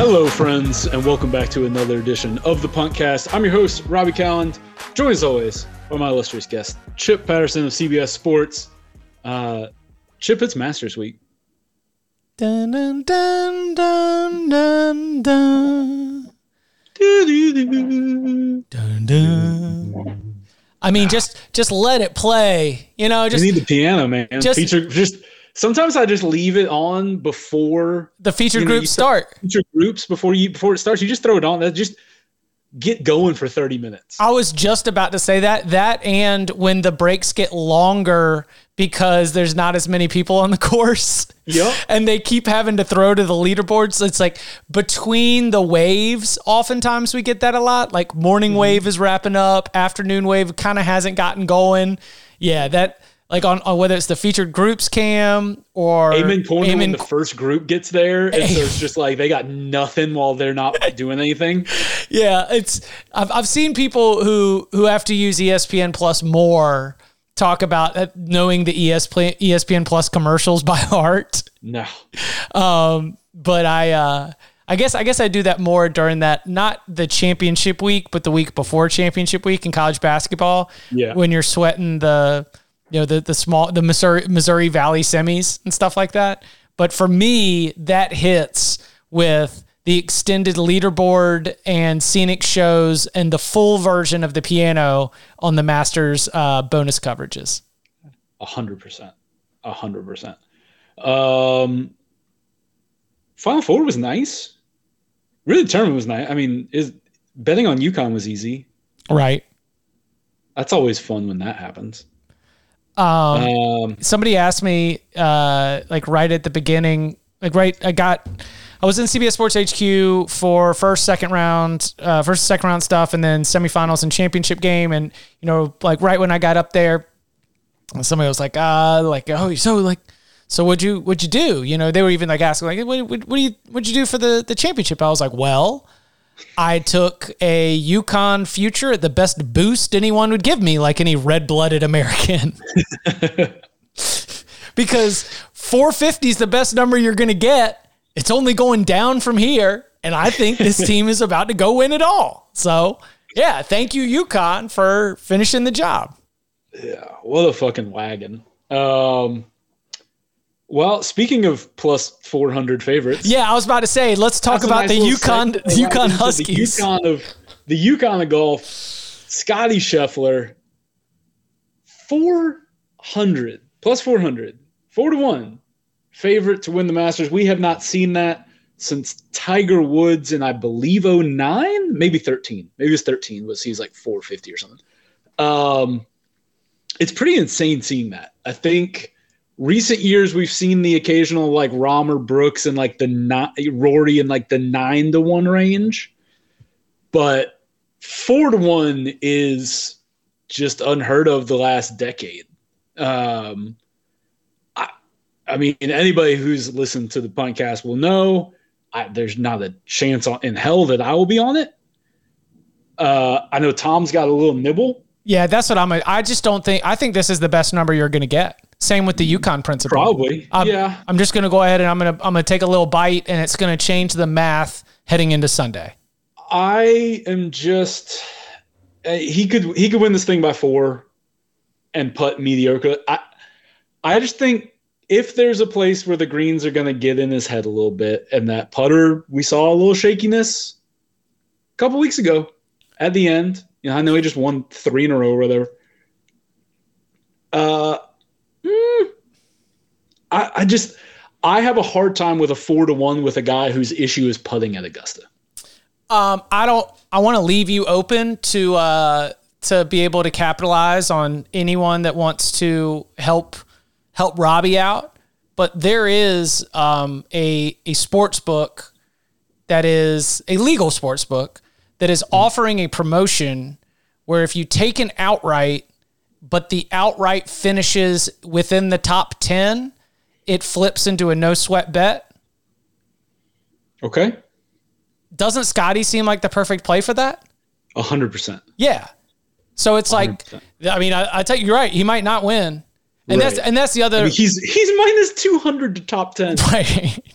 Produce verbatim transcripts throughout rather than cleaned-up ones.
Hello, friends, and welcome back to another edition of the Puntcast. I'm your host, Robbie Calland, joined as always by my illustrious guest, Chip Patterson of C B S Sports. Uh, Chip, it's Masters Week. Dun, dun, dun, dun, dun, dun. Dun, dun. I mean, just just let it play. You know, just you need the piano, man. Just, Feature, just sometimes I just leave it on before the featured you know, groups start. Featured groups before you before it starts, you just throw it on. That just get going for thirty minutes. I was just about to say that. That and when the breaks get longer because there's not as many people on the course. Yep. And they keep having to throw to the leaderboards. It's like between the waves, oftentimes we get that a lot. Like morning mm-hmm. wave is wrapping up, afternoon wave kind of hasn't gotten going. Yeah, that like on, on whether it's the featured groups cam or Amen Corner Amen, when the first group gets there. And so it's just like they got nothing while they're not doing anything. Yeah, it's I've I've seen people who who have to use E S P N Plus more talk about knowing the E S P N Plus commercials by heart. No. Um, but I, uh, I guess, I guess I do that more during that, not the championship week, but the week before championship week in college basketball. Yeah. When you're sweating the, you know, the, the small, the Missouri, Missouri Valley semis and stuff like that. But for me, that hits with the extended leaderboard and scenic shows and the full version of the piano on the Masters uh, bonus coverages. A hundred percent. A hundred percent. Um, Final Four was nice. Really, the tournament was nice. I mean, is betting on UConn was easy. Right. That's always fun when that happens. Um, um somebody asked me, uh, like right at the beginning, like right, I got, I was in C B S Sports H Q for first, second round, uh, first, second round stuff, and then semifinals and championship game. And, you know, like right when I got up there, somebody was like, uh, like, oh, so like, so what'd you, what'd you do? You know, they were even like asking, like, what, what, what do you, what'd you do for the, the championship? I was like, well, I took a UConn future at the best boost anyone would give me, like any red-blooded American. Because four fifty is the best number you're going to get. It's only going down from here, and I think this team is about to go win it all. So, yeah, thank you, UConn, for finishing the job. Yeah, what a fucking wagon. Um, well, speaking of plus four hundred favorites. Yeah, I was about to say, let's talk That's about nice the UConn, the UConn Huskies. The UConn of the UConn of golf, Scotty Scheffler, four hundred, plus four hundred, four to one. Favorite to win the Masters. We have not seen that since Tiger Woods in, I believe, oh nine, maybe thirteen. Maybe it was thirteen, but he's like four fifty or something. Um, it's pretty insane seeing that. I think recent years we've seen the occasional like Rahm or Brooks and like the not, Rory in like the nine to one range, but four to one is just unheard of the last decade. Um, I mean, anybody who's listened to the podcast will know I, there's not a chance on, in hell that I will be on it. Uh, I know Tom's got a little nibble. Yeah, that's what I'm. A, I just don't think. I think this is the best number you're going to get. Same with the UConn principle. Probably. I'm, yeah. I'm just going to go ahead and I'm going to I'm going to take a little bite, and it's going to change the math heading into Sunday. I am just. Uh, he could he could win this thing by four, and putt mediocre. I I just think. If there's a place where the greens are going to get in his head a little bit, and that putter, we saw a little shakiness a couple weeks ago at the end. You know, I know he just won three in a row or whatever. Uh, mm, I, I just I have a hard time with a four to one with a guy whose issue is putting at Augusta. Um, I don't. I want to leave you open to uh to be able to capitalize on anyone that wants to help. help Robbie out, but there is um, a a sports book that is a legal sports book that is mm-hmm. offering a promotion where if you take an outright, but the outright finishes within the top ten, it flips into a no sweat bet. Okay. Doesn't Scotty seem like the perfect play for that? A hundred percent. Yeah. So it's one hundred percent. Like, I mean, I, I tell you, you're right. He might not win. And right. that's and that's the other. I mean, he's he's minus two hundred to top ten. Right.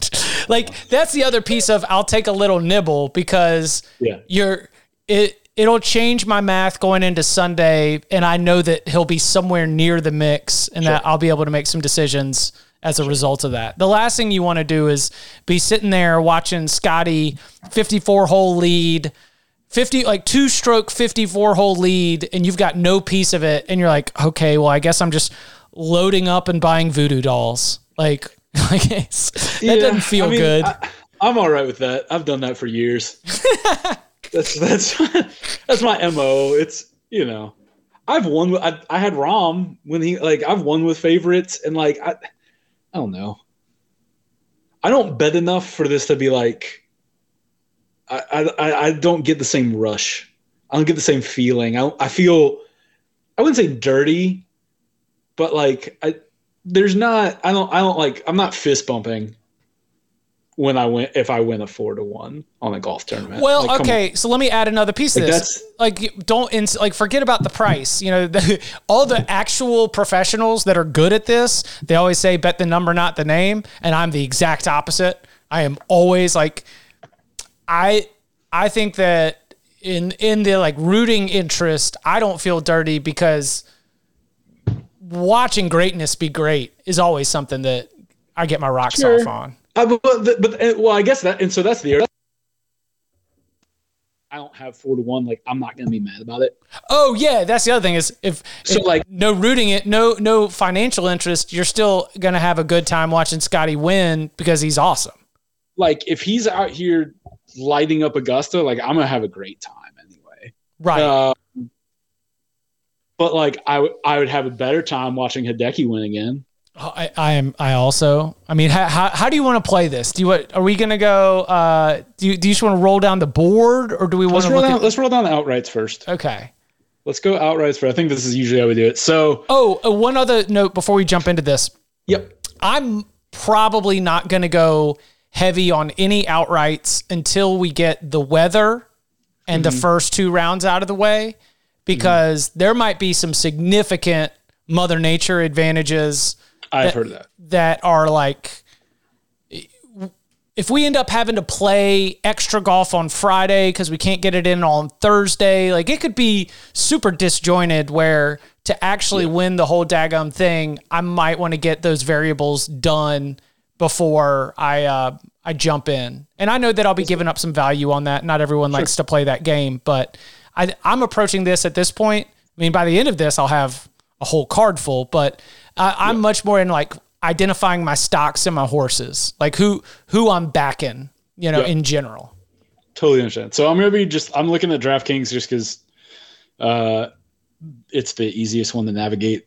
like that's the other piece of I'll take a little nibble because yeah. you're it. It'll change my math going into Sunday, and I know that he'll be somewhere near the mix, and sure. that I'll be able to make some decisions as a sure. result of that. The last thing you want to do is be sitting there watching Scotty fifty-four hole lead, fifty like two stroke fifty-four hole lead, and you've got no piece of it, and you're like, okay, well, I guess I'm just loading up and buying voodoo dolls. Like, like that yeah, doesn't feel I mean, good. I, I'm all right with that. I've done that for years. That's that's that's my M O. It's, you know, I've won. With, I I had Rahm when he like I've won with favorites, and like I I don't know. I don't bet enough for this to be like. I I I don't get the same rush. I don't get the same feeling. I I feel I wouldn't say dirty, but like I there's not I don't I don't like I'm not fist bumping. When I win, if I win a four to one on a golf tournament. Well, like, okay, so let me add another piece of like this. Like, don't ins- like forget about the price. You know, the, all the actual professionals that are good at this, they always say bet the number, not the name, and I'm the exact opposite. I am always like, I I think that in in the like rooting interest, I don't feel dirty because watching greatness be great is always something that I get my rocks sure. off on. Uh, but, but, but well, I guess that, and so that's the. I don't have four to one. Like, I'm not gonna be mad about it. Oh yeah, that's the other thing is if so if like no rooting it, no no financial interest, you're still gonna have a good time watching Scotty win because he's awesome. Like if he's out here lighting up Augusta, like I'm gonna have a great time anyway. Right. Uh, but like I w- I would have a better time watching Hideki win again. I, I am. I also. I mean, how, how how do you want to play this? Do you what? Are we gonna go? Uh, do you do you just want to roll down the board, or do we want to roll look down? at- Let's roll down the outrights first. Okay. Let's go outrights first. I think this is usually how we do it. So. Oh, uh, one other note before we jump into this. Yep. I'm probably not gonna go heavy on any outrights until we get the weather and mm-hmm. the first two rounds out of the way, because mm-hmm. there might be some significant Mother Nature advantages. I've that, heard of that. That are like, if we end up having to play extra golf on Friday because we can't get it in on Thursday, like it could be super disjointed where to actually yeah. win the whole daggum thing, I might want to get those variables done before I uh, I jump in. And I know that I'll be giving up some value on that. Not everyone sure. likes to play that game, but I, I'm approaching this at this point. I mean, by the end of this, I'll have a whole card full, but uh, I'm yeah. much more in like identifying my stocks and my horses, like who who I'm backing, you know, yeah. in general. Totally understand. So I'm gonna be just I'm looking at DraftKings just because uh, it's the easiest one to navigate,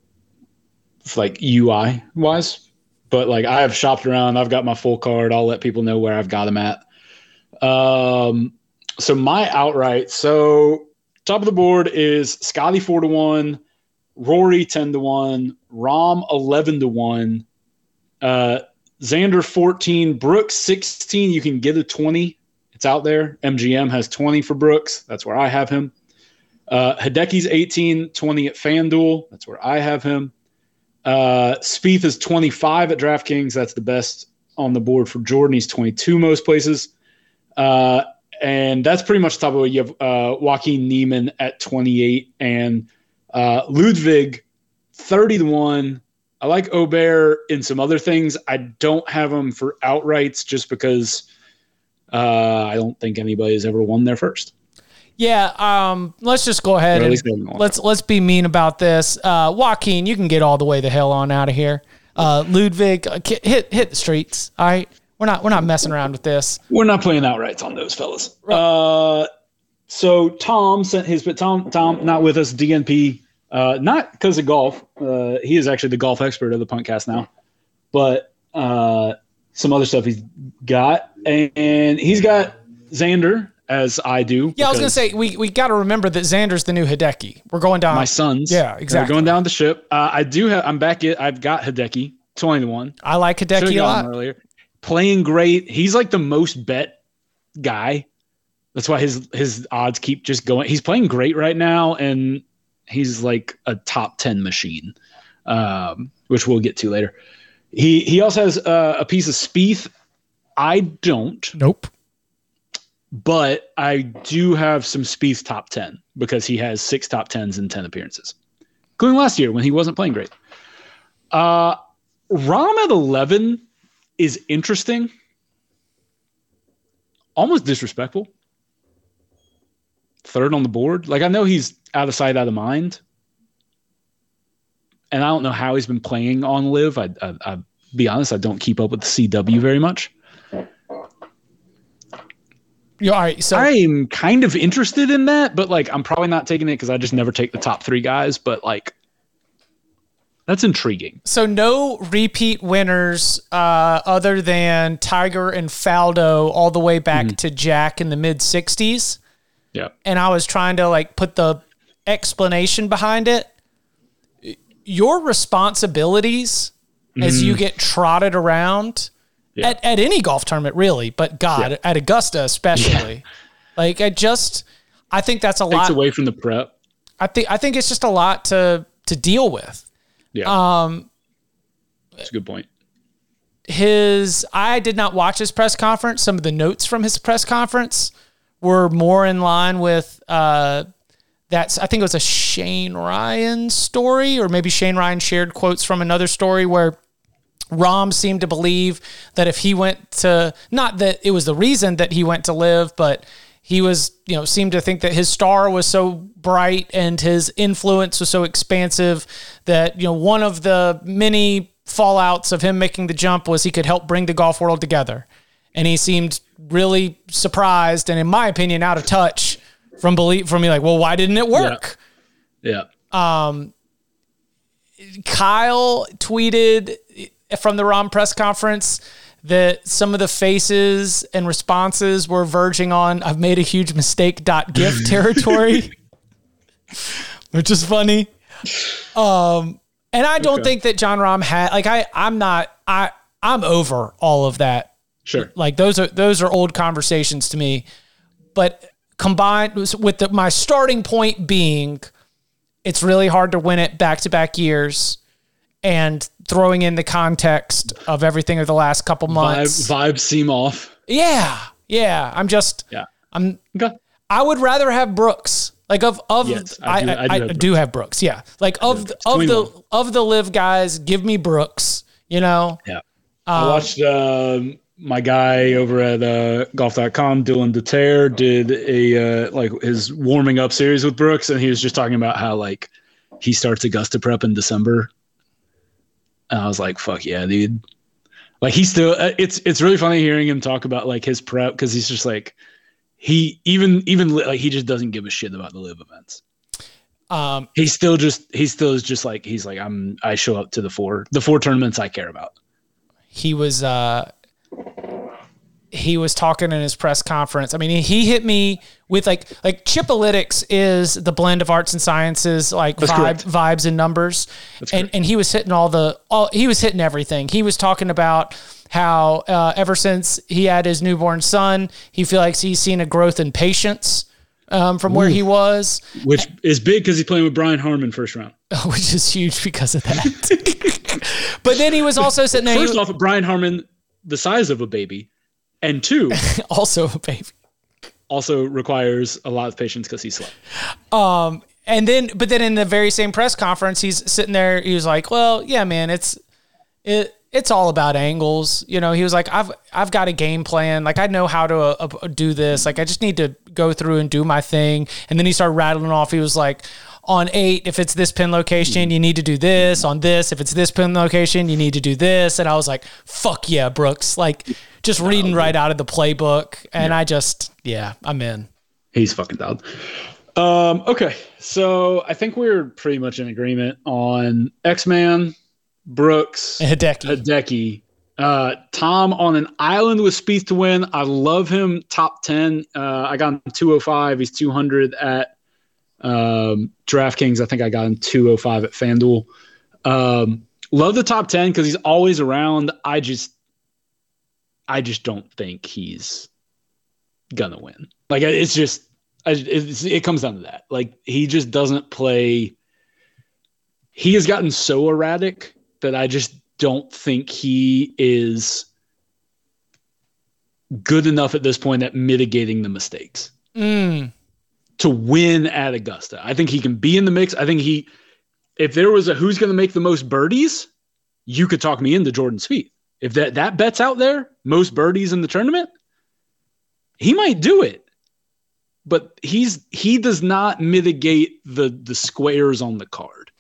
like U I wise. But like I have shopped around, I've got my full card. I'll let people know where I've got them at. Um, so my outright. So top of the board is Scotty four to one. Rory ten to one, Rahm eleven to one, uh, Xander fourteen, Brooks sixteen. You can get a twenty. It's out there. M G M has twenty for Brooks. That's where I have him. Uh, Hideki's eighteen, twenty at FanDuel. That's where I have him. Uh, Spieth is twenty-five at DraftKings. That's the best on the board for Jordan. He's twenty-two most places. Uh, and that's pretty much the top of it. You have uh, Joaquin Niemann at twenty-eight and Uh, Ludwig, thirty to one. I like Aubert in some other things. I don't have him for outrights just because uh, I don't think anybody's ever won there first. Yeah, um, let's just go ahead and let's let's be mean about this. Uh, Joaquin, you can get all the way the hell on out of here. Uh, Ludwig, hit hit the streets. All right, we're not we're not messing around with this. We're not playing outrights on those fellas. Right. Uh, So Tom sent his, but Tom, Tom not with us, D N P, uh, not because of golf. Uh, he is actually the golf expert of the Punkcast now, but uh, some other stuff he's got. And, and he's got Xander, as I do. Yeah, I was going to say, we, we got to remember that Xander's the new Hideki. We're going down. My sons. Yeah, exactly. We're going down the ship. Uh, I do have, I'm back at, I've got Hideki, twenty to one. I like Hideki a lot. Earlier. Playing great. He's like the most bet guy. That's why his his odds keep just going. He's playing great right now, and he's like a top ten machine, um, which we'll get to later. He he also has uh, a piece of Spieth I don't. Nope. But I do have some Spieth top ten because he has six top tens in ten appearances, including last year when he wasn't playing great. Uh, Rahm at eleven is interesting. Almost disrespectful. Third on the board. Like, I know he's out of sight, out of mind. And I don't know how he's been playing on Live. I, I, I be honest, I don't keep up with the C W very much. Yeah, all right, so I'm kind of interested in that, but like I'm probably not taking it because I just never take the top three guys. But like, that's intriguing. So no repeat winners uh, other than Tiger and Faldo all the way back mm-hmm. to Jack in the mid sixties. Yeah, and I was trying to like put the explanation behind it. Your responsibilities mm-hmm. as you get trotted around. Yeah. At, at any golf tournament, really, but God, yeah. at Augusta especially, yeah. like I just, I think that's a Takes lot away from the prep. I think I think it's just a lot to to deal with. Yeah, um, that's a good point. His, I did not watch his press conference. Some of the notes from his press conference were more in line with uh, that's. I think it was a Shane Ryan story, or maybe Shane Ryan shared quotes from another story where Rahm seemed to believe that if he went to, not that it was the reason that he went to Live, but he was, you know, seemed to think that his star was so bright and his influence was so expansive that, you know, one of the many fallouts of him making the jump was he could help bring the golf world together. And he seemed really surprised and, in my opinion, out of touch from belief from me, like, well, why didn't it work? Yeah. yeah. Um, Kyle tweeted from the Rahm press conference that some of the faces and responses were verging on I've made a huge mistake .gif territory, which is funny. Um, and I don't okay. think that Jon Rahm had, like, I, I'm not, I, I'm over all of that. Sure. Like those are, those are old conversations to me, but combined with the, my starting point being, it's really hard to win it back to back years. And throwing in the context of everything of the last couple months. Vibe, vibes seem off. Yeah. Yeah. I'm just, yeah. I'm, okay. I would rather have Brooks. Like of, of, yes, I, do, I, I, I, do, have I do have Brooks. Yeah. Like of, the, of the, of the Live guys, give me Brooks, you know? Yeah. Um, I watched, um, my guy over at uh, golf dot com, Dylan DeTerre, did a, uh, like his warming up series with Brooks. And he was just talking about how like he starts Augusta prep in December. And I was like, fuck yeah, dude. Like he's still, it's, it's really funny hearing him talk about like his prep. Cause he's just like, he even, even like, he just doesn't give a shit about the Live events. Um, he still just, he still is just like, he's like, I'm, I show up to the four, the four tournaments I care about. He was, uh, he was talking in his press conference. I mean, he, he hit me with like, like Chipalytics is the blend of arts and sciences, like vibe, vibes and numbers. That's and, correct. and he was hitting all the, all he was hitting everything. He was talking about how, uh, ever since he had his newborn son, he feels like he's seen a growth in patience, um, from Ooh. where he was, which is big because he's playing with Brian Harman first round, which is huge because of that. But then he was also sitting there. First off, Brian Harman, the size of a baby. And two, also a baby, also requires a lot of patience because he's slow. Um, and then, but then in the very same press conference, he's sitting there. He was like, "Well, yeah, man, it's it, it's all about angles." You know, he was like, "I've I've got a game plan. Like I know how to uh, uh, do this. Like I just need to go through and do my thing." And then he started rattling off. He was like, on eight, if it's this pin location, you need to do this. On this, if it's this pin location, you need to do this. And I was like, "Fuck yeah, Brooks!" Like. Just reading right out of the playbook. And yeah. I just, yeah, I'm in. He's fucking dialed. Um, okay. So I think we're pretty much in agreement on X-Man, Brooks, and Hideki. Hideki. Uh, Tom on an island with Spieth to win. I love him. Top ten. Uh, I got him two oh five. He's two hundred at um, DraftKings. I think I got him two oh five at FanDuel. Um, love the top ten because he's always around. I just, I just don't think he's gonna win. Like it's just, it's, it comes down to that. Like he just doesn't play. He has gotten so erratic that I just don't think he is good enough at this point at mitigating the mistakes mm. to win at Augusta. I think he can be in the mix. I think he, if there was a who's going to make the most birdies, you could talk me into Jordan Spieth. If that, that bet's out there, most birdies in the tournament, he might do it. But he's he does not mitigate the the squares on the card.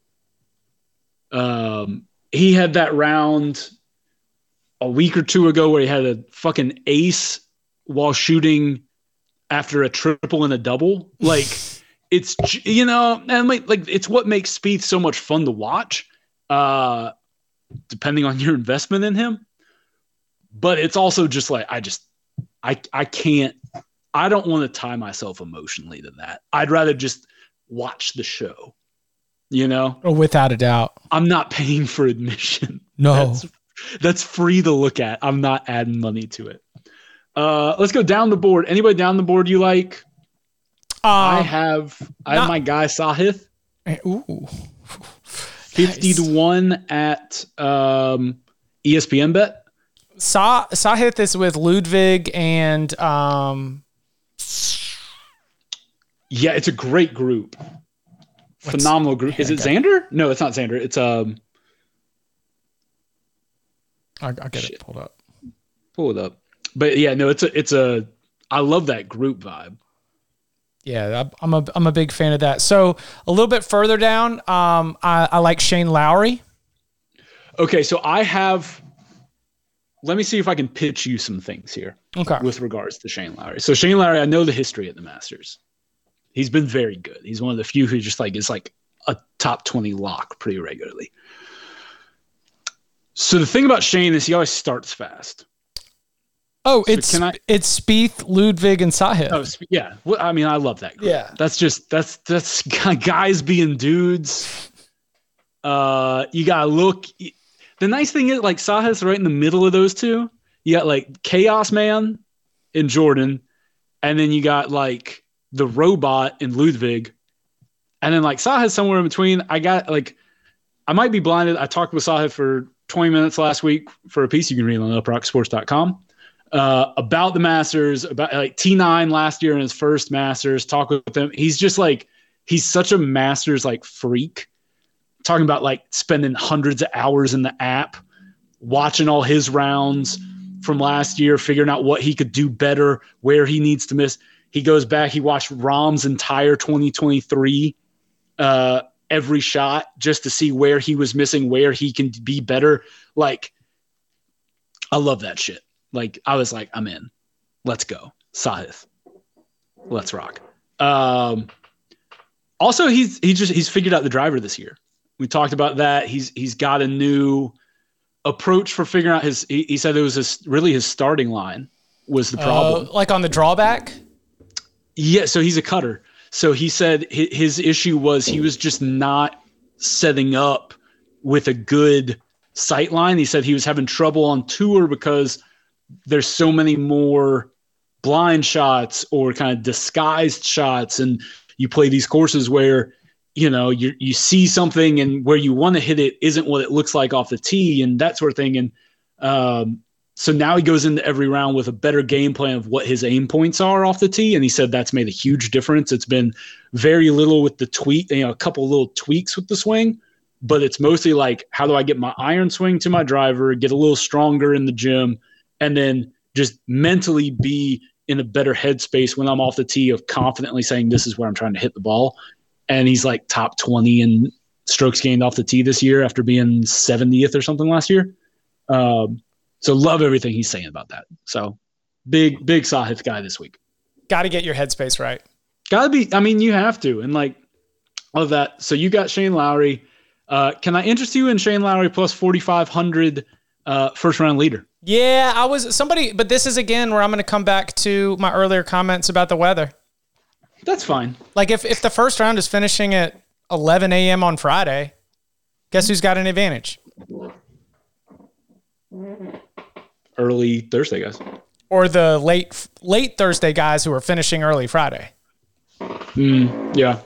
Um, he had that round a week or two ago where he had a fucking ace while shooting after a triple and a double. Like it's, you know, and like, like it's what makes Spieth so much fun to watch, uh, depending on your investment in him. But it's also just like, I just, I, I can't, I don't want to tie myself emotionally to that. I'd rather just watch the show, you know? Oh, without a doubt. I'm not paying for admission. No. That's, that's free to look at. I'm not adding money to it. Uh, let's go down the board. Anybody down the board you like? Um, I have I not, have my guy Sahith. Ooh. fifty nice. to one at um, E S P N Bet. Sah Sahith is with Ludwig and um, yeah, it's a great group. Phenomenal group. Is it Xander? No, it's not Xander. It's um I'll, I'll get Shit. it pulled up. Pull it up. But yeah, no, it's a it's a I love that group vibe. Yeah, I'm a I'm a big fan of that. So a little bit further down, um, I, I like Shane Lowry. Okay, so I have. Let me see if I can pitch you some things here. Okay. With regards to Shane Lowry, so Shane Lowry, I know the history at the Masters. He's been very good. He's one of the few who just like is like a top twenty lock pretty regularly. So the thing about Shane is he always starts fast. Oh, so it's I, it's Spieth, Ludwig, and Sahith. Oh, yeah. Well, I mean, I love that group. Yeah. That's just that's that's guys being dudes. Uh, you gotta look. The nice thing is, like, Sahith's right in the middle of those two. You got like Chaos Man in Jordan, and then you got like the robot in Ludwig, and then like Sahith somewhere in between. I got like, I might be blinded. I talked with Sahith for twenty minutes last week for a piece you can read on uprock sports dot com. Uh, about the Masters, about like T nine last year in his first Masters, talk with him. He's just like, he's such a Masters like freak, talking about like spending hundreds of hours in the app, watching all his rounds from last year, figuring out what he could do better, where he needs to miss. He goes back, he watched Rahm's entire twenty twenty-three, uh, every shot just to see where he was missing, where he can be better. Like, I love that shit. Like, I was like, I'm in. Let's go. Sahith. Let's rock. Um, also, he's he just he's figured out the driver this year. We talked about that. He's he's got a new approach for figuring out his. He, he said it was his really his starting line was the problem. Uh, like on the drawback? Yeah. So he's a cutter. So he said his, his issue was he was just not setting up with a good sight line. He said he was having trouble on tour because there's so many more blind shots or kind of disguised shots. And you play these courses where, you know, you you see something and where you want to hit it isn't what it looks like off the tee and that sort of thing. And um, so now he goes into every round with a better game plan of what his aim points are off the tee. And he said that's made a huge difference. It's been very little with the tweak, you know, a couple little tweaks with the swing, but it's mostly like, how do I get my iron swing to my driver, get a little stronger in the gym, and then just mentally be in a better headspace when I'm off the tee of confidently saying, this is where I'm trying to hit the ball. And he's like top twenty in strokes gained off the tee this year after being seventieth or something last year. Um, so love everything he's saying about that. So big, big Sahith guy this week. Got to get your headspace right. Got to be, I mean, you have to. And like, love that. So you got Shane Lowry. Uh, can I interest you in Shane Lowry plus forty-five hundred uh, first round leader? Yeah, I was somebody, but this is again where I'm going to come back to my earlier comments about the weather. That's fine. Like if, if the first round is finishing at eleven a.m. on Friday, guess who's got an advantage? Early Thursday guys. Or the late late Thursday guys who are finishing early Friday. Mm, yeah.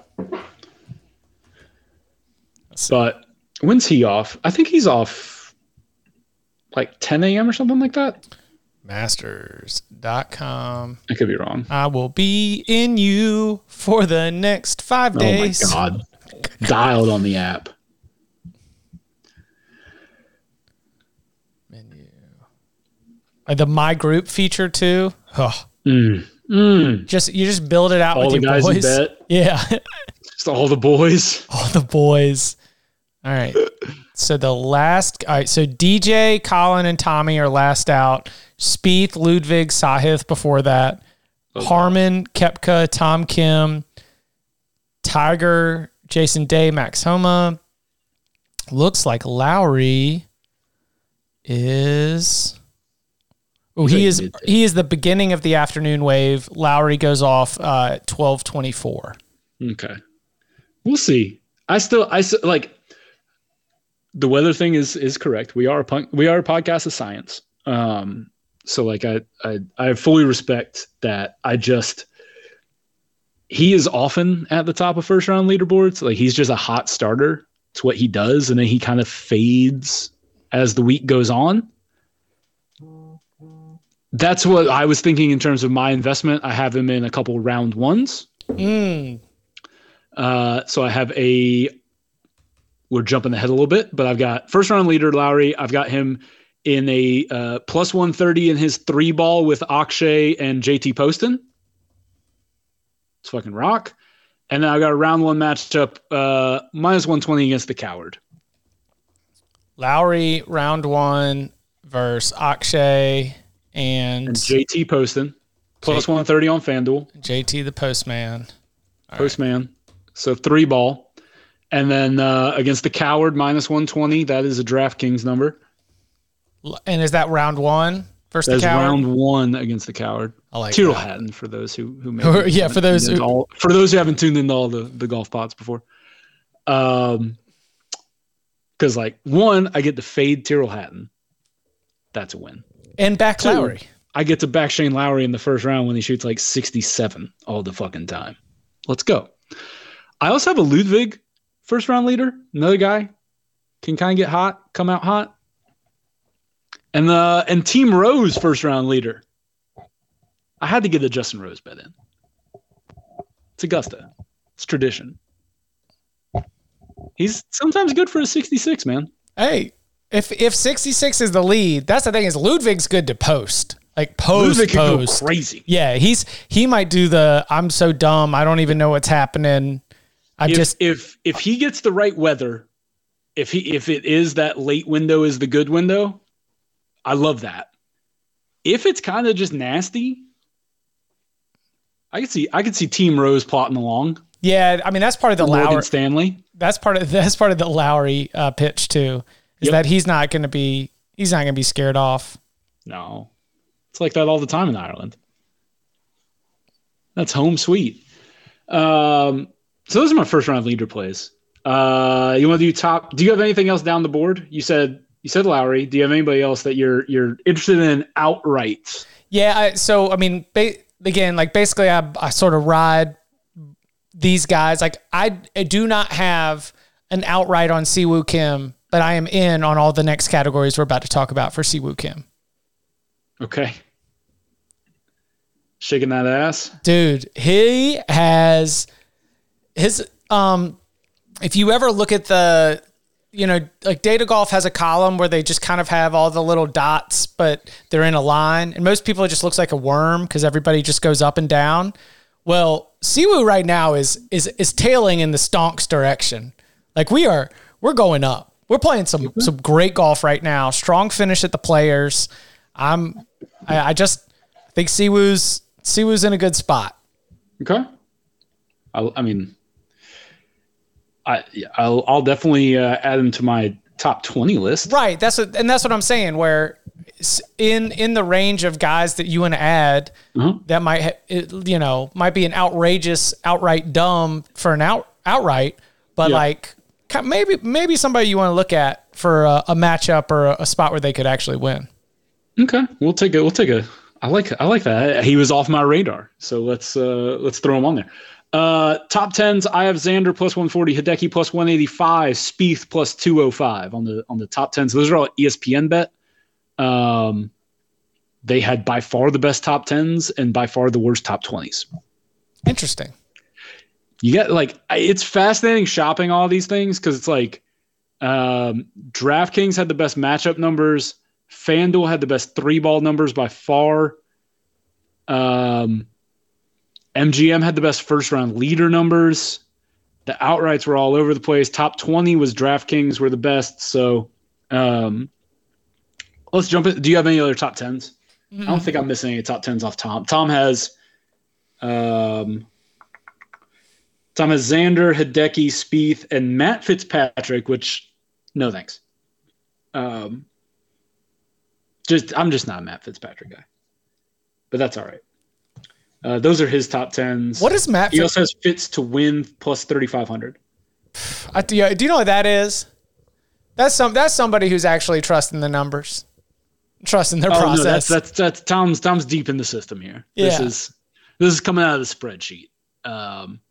But when's he off? I think he's off like ten a.m. or something like that. Masters dot com. I could be wrong. I will be in you for the next five days. Oh, my God. Dialed on the app. Menu. Uh, the My Group feature, too. Oh. Mm. Mm. Just You just build it out all with the your guys boys. You bet. Yeah. Just all the boys. All the boys. All right. So the last, all right. So D J, Colin, and Tommy are last out. Spieth, Ludwig, Sahith before that. Okay. Harman, Koepka, Tom Kim, Tiger, Jason Day, Max Homa. Looks like Lowry is. Oh, he is he is the beginning of the afternoon wave. Lowry goes off uh, at twelve twenty-four. Okay, we'll see. I still I still, like the weather thing is is correct. We are a punk, we are a podcast of science. Um, so like I I I fully respect that. I just he is often at the top of first round leaderboards. Like he's just a hot starter. It's what he does, and then he kind of fades as the week goes on. That's what I was thinking in terms of my investment. I have him in a couple round ones. Mm. Uh, so I have a, we're jumping ahead a little bit, but I've got first round leader Lowry. I've got him in a uh, plus one thirty in his three ball with Akshay and J T Poston. It's fucking rock. And then I got a round one matchup, uh, minus one twenty against the Coward. Lowry round one versus Akshay and, and J T Poston, plus one thirty on FanDuel. J T the Postman. All Postman. Right. So three ball. And then uh, against the Coward, minus one twenty. That is a DraftKings number. And is that round one versus That's the Coward? round one against the Coward. I like Tyrrell that. Hatton for those who who maybe yeah for those who all, for those who haven't tuned into all the, the golf pods before. Um, because like one, I get to fade Tyrrell Hatton. That's a win. And back Two, Lowry. I get to back Shane Lowry in the first round when he shoots like sixty-seven all the fucking time. Let's go. I also have a Ludwig first round leader. Another guy can kind of get hot, come out hot. And the and Team Rose first round leader. I had to get a Justin Rose bet in. It's Augusta. It's tradition. He's sometimes good for a sixty-six, man. Hey, if if sixty-six is the lead, that's the thing is Ludwig's good to post. Like post, Ludwig post. Can go crazy. Yeah, he's he might do the I'm so dumb, I don't even know what's happening. I just if if he gets the right weather, if he if it is that late window is the good window, I love that. If it's kind of just nasty, I could see I could see Team Rose plotting along. Yeah, I mean that's part of the Morgan Lowry Stanley. That's part of that's part of the Lowry uh, pitch too. Is yep. that he's not going to be he's not going to be scared off. No, it's like that all the time in Ireland. That's home sweet. Um, so those are my first round leader plays. Uh, you want to do top? Do you have anything else down the board? You said you said Lowry. Do you have anybody else that you're you're interested in outright? Yeah. I, so I mean, ba- again, like basically, I I sort of ride these guys. Like I, I do not have an outright on Siwoo Kim, but I am in on all the next categories we're about to talk about for Siwoo Kim. Okay. Shaking that ass. Dude, he has his, um, if you ever look at the, you know, like Data Golf has a column where they just kind of have all the little dots, but they're in a line. And most people, it just looks like a worm because everybody just goes up and down. Well, Siwoo right now is, is, is tailing in the stonks direction. Like we are, we're going up. We're playing some, mm-hmm. some great golf right now. Strong finish at the Players. I'm, I, I just think Siwoo's, Siwoo's in a good spot. Okay. I, I mean, I, I'll, I'll definitely uh, add him to my top twenty list. Right. That's what, and that's what I'm saying. Where in in the range of guys that you want to add, uh-huh. that might ha- you know might be an outrageous, outright dumb for an out outright, but yeah. like maybe maybe somebody you want to look at for a, a matchup or a, a spot where they could actually win. Okay, we'll take a we'll take a. I like I like that. He was off my radar, so let's uh, let's throw him on there. Uh, top tens. I have Xander plus one forty, Hideki plus one eighty-five, Spieth plus two oh five on the on the top tens. Those are all E S P N bet. Um, they had by far the best top tens and by far the worst top twenties. Interesting. You get like, it's fascinating shopping all these things because it's like um, DraftKings had the best matchup numbers. FanDuel had the best three ball numbers by far. Um, M G M had the best first round leader numbers. The outrights were all over the place. Top twenty was DraftKings were the best. So um, let's jump in. Do you have any other top tens? Mm-hmm. I don't think I'm missing any top tens off Tom. Tom has um, Tom has Xander, Hideki, Spieth, and Matt Fitzpatrick, which no thanks. Um, just I'm just not a Matt Fitzpatrick guy. But that's all right. Uh, those are his top tens. What is Matt? He Fitz- also has Fitz to win plus thirty-five hundred. I, do, you, do you know what that is? That's some. That's somebody who's actually trusting the numbers, trusting their oh, process. No, that's, that's that's Tom's. Tom's deep in the system here. Yeah. This is this is coming out of the spreadsheet. Um,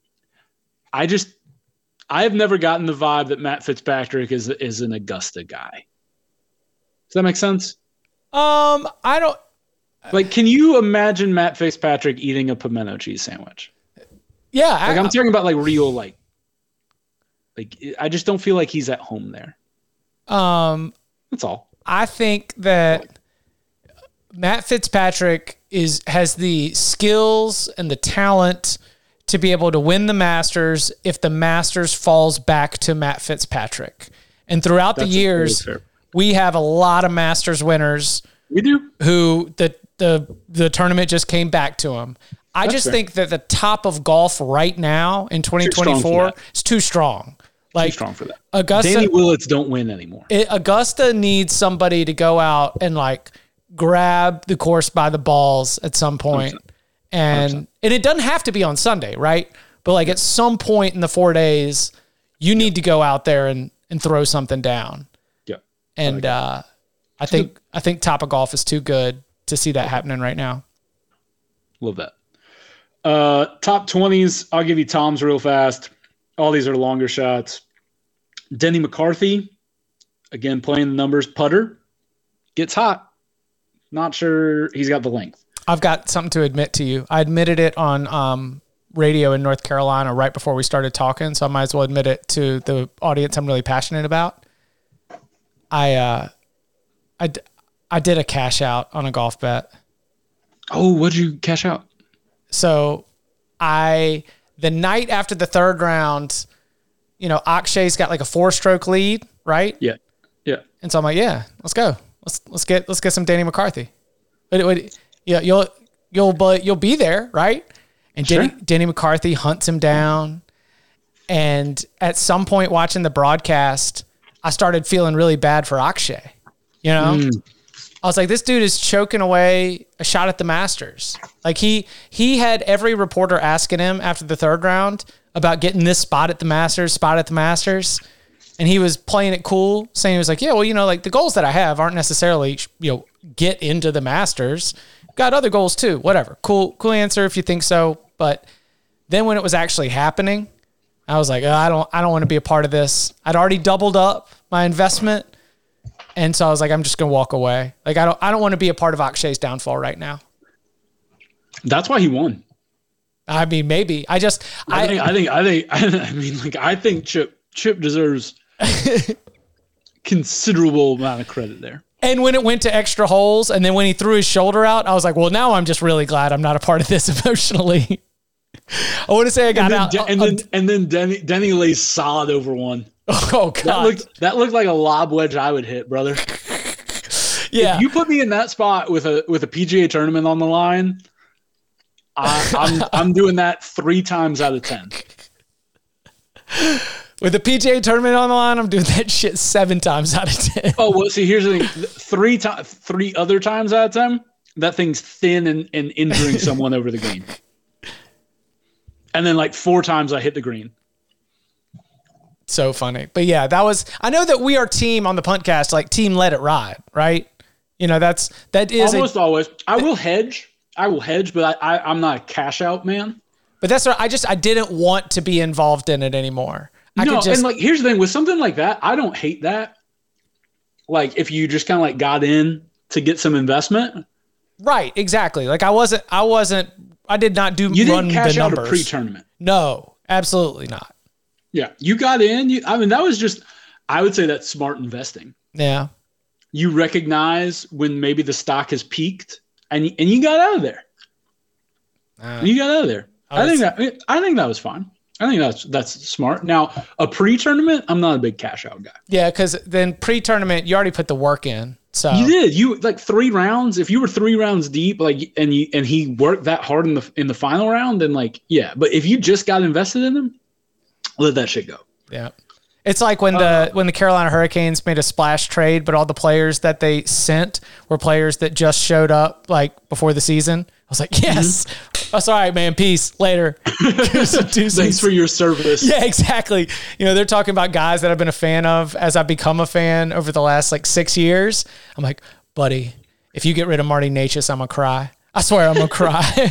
I just I have never gotten the vibe that Matt Fitzpatrick is is an Augusta guy. Does that make sense? Um, I don't. Like, can you imagine Matt Fitzpatrick eating a pimento cheese sandwich? Yeah. Like, I, I'm talking about, like, real, like, like, I just don't feel like he's at home there. Um, That's all. I think that Matt Fitzpatrick is has the skills and the talent to be able to win the Masters if the Masters falls back to Matt Fitzpatrick. And throughout That's the years, we have a lot of Masters winners. We do. Who the the the tournament just came back to him. I That's just fair. think that the top of golf right now in twenty twenty-four is too strong. Like, too strong for that. Augusta, Danny Willits don't win anymore. It, Augusta needs somebody to go out and like grab the course by the balls at some point. one hundred percent. And one hundred percent. And it doesn't have to be on Sunday, right? But like at some point in the four days, you need yeah. to go out there and, and throw something down. Yeah. And I, like uh, I think I think top of golf is too good to see that happening right now. Love that. Uh, top twenties, I'll give you Tom's real fast. All these are longer shots. Denny McCarthy, again, playing the numbers. Putter, gets hot. Not sure he's got the length. I've got something to admit to you. I admitted it on um, radio in North Carolina right before we started talking, so I might as well admit it to the audience I'm really passionate about. I, uh, I, I did a cash out on a golf bet. Oh, what'd you cash out? So I, the night after the third round, you know, Akshay's got like a four stroke lead, right? Yeah. Yeah. And so I'm like, yeah, let's go. Let's, let's get, let's get some Danny McCarthy. Wait, wait, yeah, you'll, you'll, but you'll be there, right? And Danny, sure. Danny McCarthy hunts him down. And at some point watching the broadcast, I started feeling really bad for Akshay. You know, mm. I was like, this dude is choking away a shot at the Masters. Like he, he had every reporter asking him after the third round about getting this spot at the Masters, spot at the Masters. And he was playing it cool, saying he was like, yeah, well, you know, like the goals that I have aren't necessarily, you know, get into the Masters. Got other goals too, whatever. Cool, cool answer if you think so. But then when it was actually happening, I was like, oh, I don't, I don't want to be a part of this. I'd already doubled up my investment. And so I was like, I'm just going to walk away. Like, I don't, I don't want to be a part of Akshay's downfall right now. That's why he won. I mean, maybe I just, I, I think, I think, I think, I mean, like, I think Chip, Chip deserves considerable amount of credit there. And when it went to extra holes and then when he threw his shoulder out, I was like, well, now I'm just really glad I'm not a part of this emotionally. I want to say I got and out. De- and then, and then Denny, Denny lays solid over one. Oh God. That looked, that looked like a lob wedge I would hit, brother. Yeah. If you put me in that spot with a, with a P G A tournament on the line, I, I'm, I'm doing that three times out of ten. With the P G A tournament on the line, I'm doing that shit seven times out of ten. Oh, well, see, here's the thing. Three times, three other times out of ten, that thing's thin and, and injuring someone over the green. And then like four times I hit the green. So funny. But yeah, that was, I know that we are team on the Puntcast, like team let it ride, right? You know, that's, that is almost a, always. I will hedge. I will hedge, but I, I, I'm not a cash out man. But that's what I just, I didn't want to be involved in it anymore. I no, could just, and like, here's the thing with something like that, I don't hate that. Like if you just kind of like got in to get some investment, Right, exactly. Like I wasn't, I wasn't, I did not do you run didn't cash the out numbers. a pre-tournament. No, absolutely not. Yeah, you got in. You, I mean, that was just, I would say that's smart investing. Yeah. You recognize when maybe the stock has peaked, and and you got out of there. Uh, you got out of there. I think that I think that was fine. I think that's that's smart. Now, a pre-tournament, I'm not a big cash out guy. Yeah, because then pre-tournament, you already put the work in. So you did. You like three rounds. If you were three rounds deep, like, and you and he worked that hard in the in the final round, then like, yeah. But if you just got invested in him, let that shit go. Yeah. It's like when the uh, when the Carolina Hurricanes made a splash trade, but all the players that they sent were players that just showed up like before the season. I was like, yes, mm-hmm. That's all right, man. Peace. Later. Thanks for your service. Yeah, exactly. You know, they're talking about guys that I've been a fan of as I've become a fan over the last like six years. I'm like, buddy, if you get rid of Marty Necas, I'm gonna cry. I swear I'm gonna cry.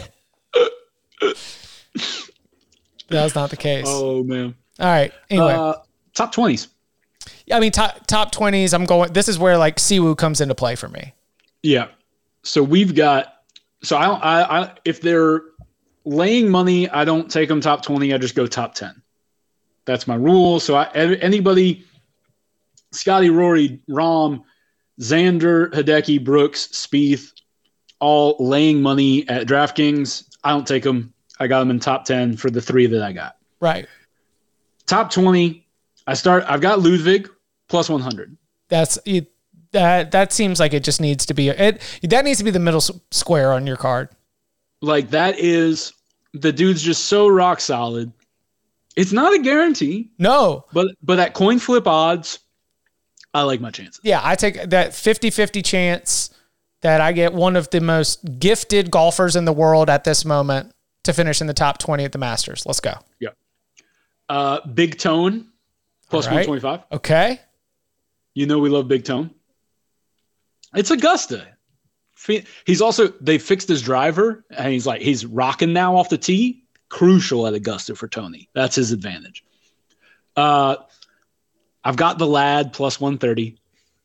That was not the case. Oh man. All right. Anyway. Uh, Top twenties. Yeah, I mean, top top twenties. I'm going. This is where like Siwoo comes into play for me. Yeah. So we've got. So I, I, I, if they're laying money, I don't take them top twenty. I just go top ten. That's my rule. So I, anybody, Scotty, Rory, Rahm, Xander, Hideki, Brooks, Spieth, all laying money at DraftKings. I don't take them. I got them in top ten for the three that I got. Right. Top twenty. I start. I've got Ludwig plus one hundred. That's you. That that seems like it just needs to be it. That needs to be the middle square on your card. Like that is the dude's just so rock solid. It's not a guarantee. No, but but at coin flip odds, I like my chances. Yeah, I take that fifty-fifty chance that I get one of the most gifted golfers in the world at this moment to finish in the top twenty at the Masters. Let's go. Yeah. Uh, Big Tone. Plus right. one twenty-five. Okay. You know we love Big Tone. It's Augusta. He's also, they fixed his driver, and he's like, he's rocking now off the tee. Crucial at Augusta for Tony. That's his advantage. Uh, I've got the Lad plus one thirty.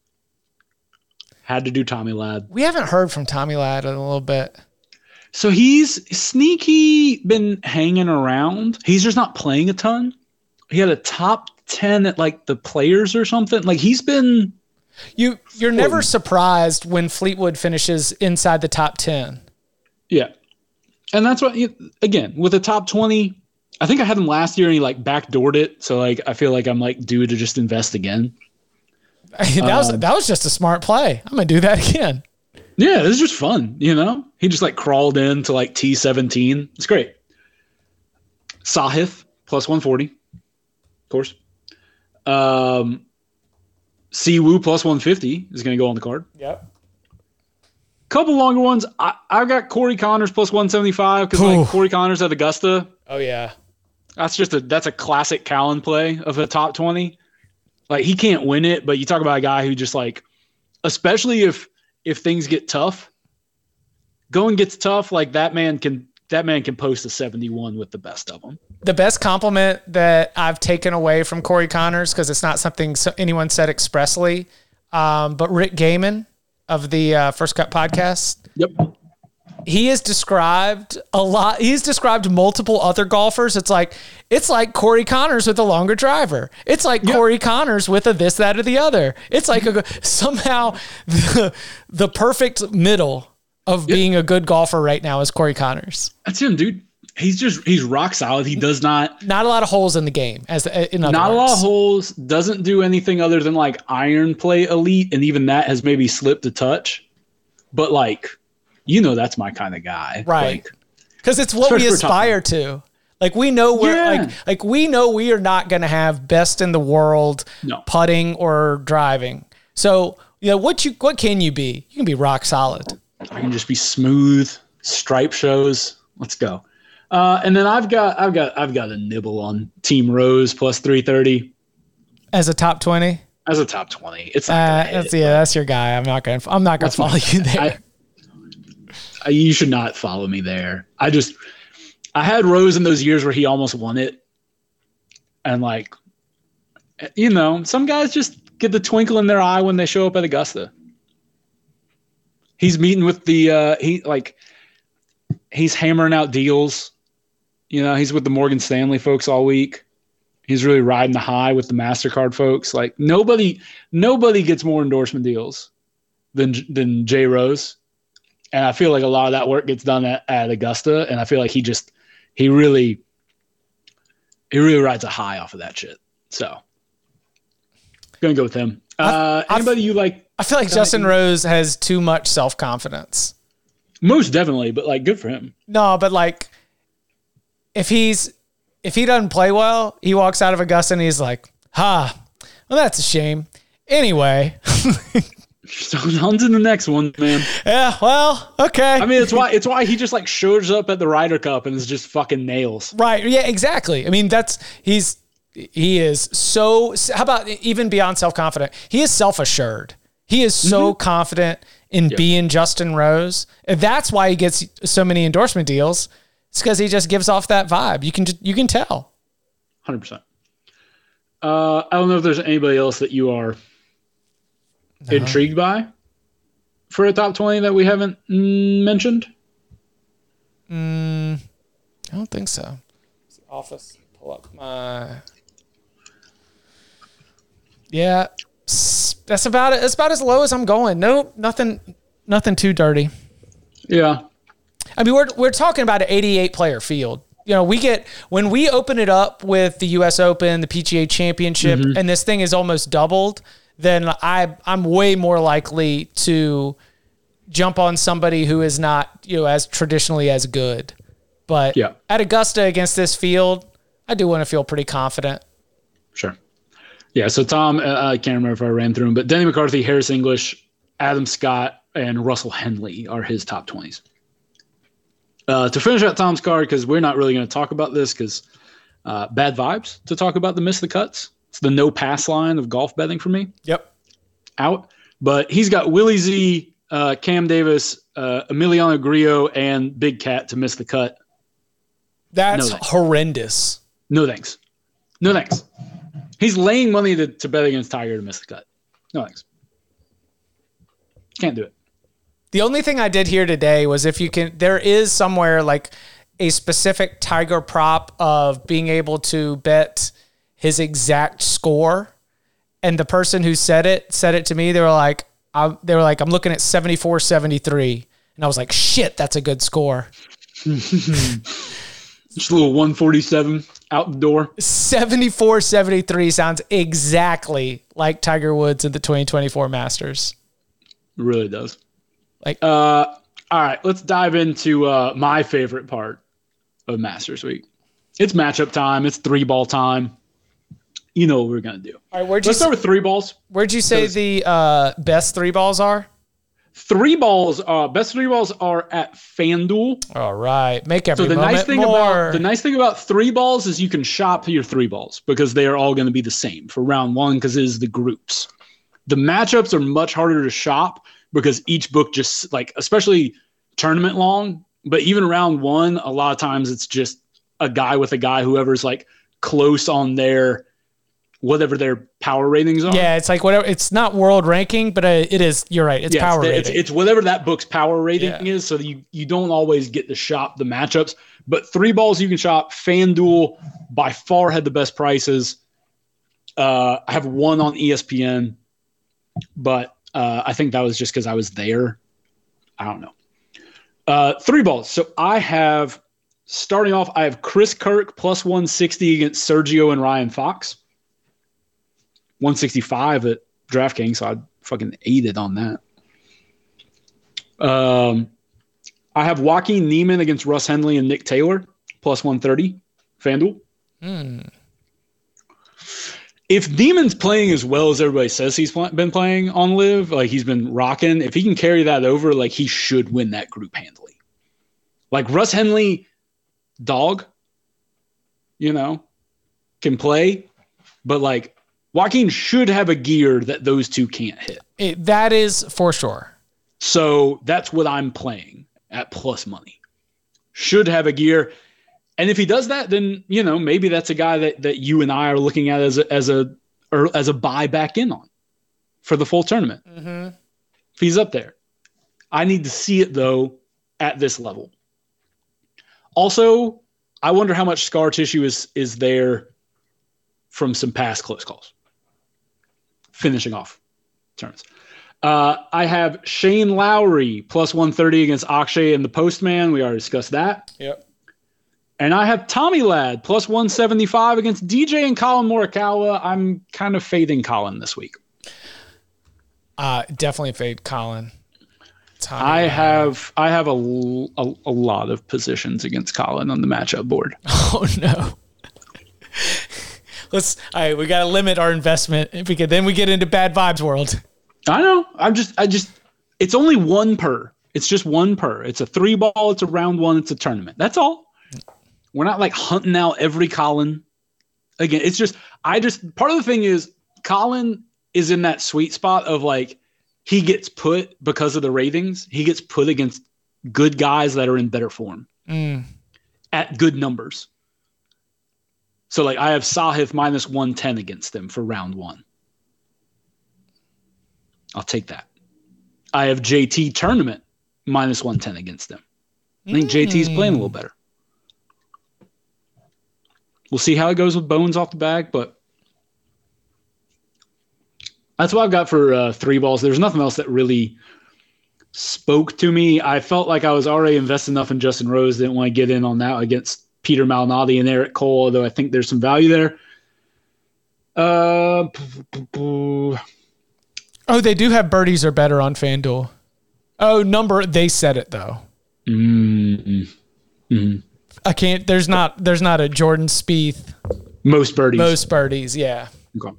Had to do Tommy Ladd. We haven't heard from Tommy Ladd in a little bit. So he's sneaky been hanging around. He's just not playing a ton. He had a top ten at like the Players or something. Like he's been you you're never surprised when Fleetwood finishes inside the top ten. Yeah. And that's what again, with the top twenty, I think I had him last year and he like backdoored it. So like I feel like I'm like due to just invest again. that was um, that was just a smart play. I'm gonna do that again. Yeah, this is just fun, you know? He just like crawled into like T seventeen. It's great. Sahith plus one forty. Of course. Um, Siwoo plus one fifty is going to go on the card. Yep. Couple longer ones. I, I've got Corey Connors plus one seventy-five because like Corey Connors at Augusta. Oh yeah, that's just a that's a classic Callan play of a top twenty. Like he can't win it, but you talk about a guy who just like, especially if if things get tough, going gets tough. Like that man can that man can post a seventy-one with the best of them. The best compliment that I've taken away from Corey Connors, because it's not something anyone said expressly, um, but Rick Gaiman of the uh, First Cut podcast. Yep. He has described a lot. He's described multiple other golfers. It's like, it's like Corey Connors with a longer driver. It's like yep. Corey Connors with a this, that, or the other. It's like a, somehow the, the perfect middle of yep. being a good golfer right now is Corey Connors. That's him, dude. He's just, he's rock solid. He does not. Not a lot of holes in the game. As in other Not words. a lot of holes. Doesn't do anything other than like iron play elite. And even that has maybe slipped a touch. But like, you know, that's my kind of guy. Right. Because like, it's what we aspire to. Like we know we're yeah. like, like we know we are not going to have best in the world no. putting or driving. So, you know, what you, what can you be? You can be rock solid. I can just be smooth, stripe shows. Let's go. Uh, and then I've got, I've got, I've got a nibble on Team Rose plus three thirty as a top twenty. As a top twenty, it's not uh, that's it, yeah, that's your guy. I'm not gonna, I'm not gonna follow you there. I, I, you should not follow me there. I just, I had Rose in those years where he almost won it, and like, you know, some guys just get the twinkle in their eye when they show up at Augusta. he's meeting with the uh, he like he's hammering out deals. You know, he's with the Morgan Stanley folks all week. He's really riding the high with the MasterCard folks. Like nobody, nobody gets more endorsement deals than than Jay Rose, and I feel like a lot of that work gets done at, at Augusta. And I feel like he just he really he really rides a high off of that shit. So, gonna go with him. Uh, I, anybody I, you like? I feel like Justin Rose has too much self confidence. Most definitely, but like, good for him. No, but like, if he's if he doesn't play well, he walks out of Augusta and he's like, "Ha, well, that's a shame." Anyway, so on to the next one, man. Yeah, well, okay. I mean, it's why it's why he just like shows up at the Ryder Cup and is just fucking nails. Right? Yeah, exactly. I mean, that's he's he is so. How about even beyond self confident? He is self assured. He is so mm-hmm. confident in yep. being Justin Rose. And that's why he gets so many endorsement deals. It's because he just gives off that vibe. You can just, you can tell. one hundred percent. Uh, I don't know if there's anybody else that you are no. intrigued by for a top twenty that we haven't mm, mentioned. Mm, I don't think so. Office, pull up my. Yeah. That's about it. That's about as low as I'm going. Nope, nothing, nothing too dirty. Yeah. I mean, we're we're talking about an eighty-eight player field. You know, we get when we open it up with the U S Open, the P G A Championship, mm-hmm. and this thing is almost doubled. Then I I'm way more likely to jump on somebody who is not, you know, as traditionally as good. But yeah. at Augusta against this field, I do want to feel pretty confident. Sure. Yeah, so Tom, uh, I can't remember if I ran through them, but Denny McCarthy, Harris English, Adam Scott, and Russell Henley are his top twenties. Uh, to finish out Tom's card, because we're not really going to talk about this because uh, bad vibes to talk about the miss the cuts. It's the no pass line of golf betting for me. Yep. Out. But he's got Willie Z, uh, Cam Davis, uh, Emiliano Grillo, and Big Cat to miss the cut. That's no horrendous. No thanks. No thanks. He's laying money to, to bet against Tiger to miss the cut. No thanks. Can't do it. The only thing I did here today was if you can, there is somewhere like a specific Tiger prop of being able to bet his exact score. And the person who said it, said it to me. They were like, I, they were like, I'm looking at seventy-four seventy-three. And I was like, shit, that's a good score. Just a little one forty-seven out the door. seventy-four seventy-three sounds exactly like Tiger Woods at the twenty twenty-four Masters. It really does. Like, uh, all right, let's dive into uh, my favorite part of Masters Week. It's matchup time. It's three ball time. You know what we're gonna do. All right, where'd let's you start with three balls. Where'd you say the uh, best three balls are? Three balls, uh, best three balls are at FanDuel. All right, make every so the moment nice thing more. about the nice thing about three balls is you can shop your three balls because they are all going to be the same for round one because it is the groups. The matchups are much harder to shop because each book just like, especially tournament long, but even round one, a lot of times it's just a guy with a guy, whoever's like close on their whatever their power ratings are. Yeah, it's like whatever. It's not world ranking, but uh, it is. You're right. It's yeah, power it's, rating. It's, it's whatever that book's power rating yeah. is. So you you don't always get to shop the matchups, but three balls you can shop. FanDuel by far had the best prices. Uh, I have one on E S P N, but uh, I think that was just because I was there. I don't know. Uh, three balls. So I have starting off. I have Chris Kirk plus one sixty against Sergio and Ryan Fox. one sixty-five at DraftKings, so I'd fucking ate it on that. Um, I have Joaquin Niemann against Russ Henley and Nick Taylor, plus one thirty, FanDuel. Mm. If Niemann's playing as well as everybody says he's pl- been playing on Live, like he's been rocking, if he can carry that over, like he should win that group handily. Like Russ Henley, dog, you know, can play, but like, Joaquin should have a gear that those two can't hit. It, that is for sure. So that's what I'm playing at plus money. Should have a gear. And if he does that, then, you know, maybe that's a guy that, that you and I are looking at as a, as a, or as a buy back in on for the full tournament. Mm-hmm. If he's up there. I need to see it, though, at this level. Also, I wonder how much scar tissue is, is there from some past close calls. Finishing off tournaments. Uh, I have Shane Lowry plus one thirty against Akshay and the Postman. We already discussed that. Yep. And I have Tommy Ladd plus one seventy-five against D J and Colin Morikawa. I'm kind of fading Colin this week. Uh, definitely fade Colin. Tommy I Ladd. have I have a, a, a lot of positions against Colin on the matchup board. Oh, no. Let's. All right, we got to limit our investment because then we get into bad vibes world. I know. I'm just, I just, it's only one per. It's just one per. It's a three ball. It's a round one. It's a tournament. That's all. We're not like hunting out every Colin. Again, it's just, I just, part of the thing is Colin is in that sweet spot of like, he gets put because of the ratings. He gets put against good guys that are in better form mm. at good numbers. So like I have Sahith minus one ten against them for round one. I'll take that. I have J T tournament minus one ten against them. I think mm. J T's playing a little better. We'll see how it goes with Bones off the bag, but that's what I've got for uh, three balls. There's nothing else that really spoke to me. I felt like I was already invested enough in Justin Rose. Didn't want to get in on that against Peter Malnati and Eric Cole, although I think there's some value there. Uh, oh, they do have birdies are better on FanDuel. Oh, number they said it though. Mm-hmm. Mm-hmm. I can't. There's not. There's not a Jordan Spieth. Most birdies. Most birdies. Yeah. Okay.